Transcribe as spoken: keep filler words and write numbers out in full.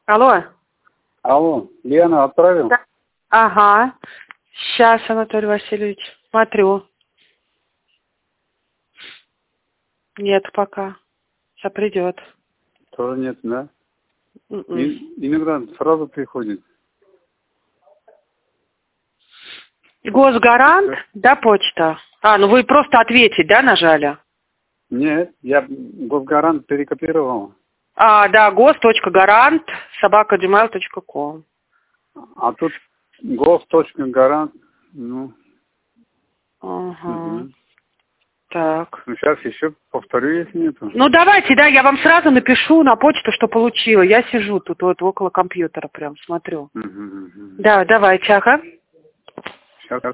Алло. Алло, Лена отправил? Да. Ага. Сейчас, Анатолий Васильевич, смотрю. Нет пока. Сейчас придет. Тоже нет, да? Mm-mm. И, иногда сразу приходит. Госгарант, да, почта? А, ну вы просто ответить, да, нажали? Нет, я Госгарант перекопировал. А, да, гос.гарант собака джимейл точка ком. А тут гос.гарант, ну... Ага. Угу. Так. Ну, сейчас еще повторю, если нету. Ну, давайте, да, я вам сразу напишу на почту, что получила. Я сижу тут вот около компьютера прям, смотрю. Угу, угу. Да, давайте, ага. Сейчас.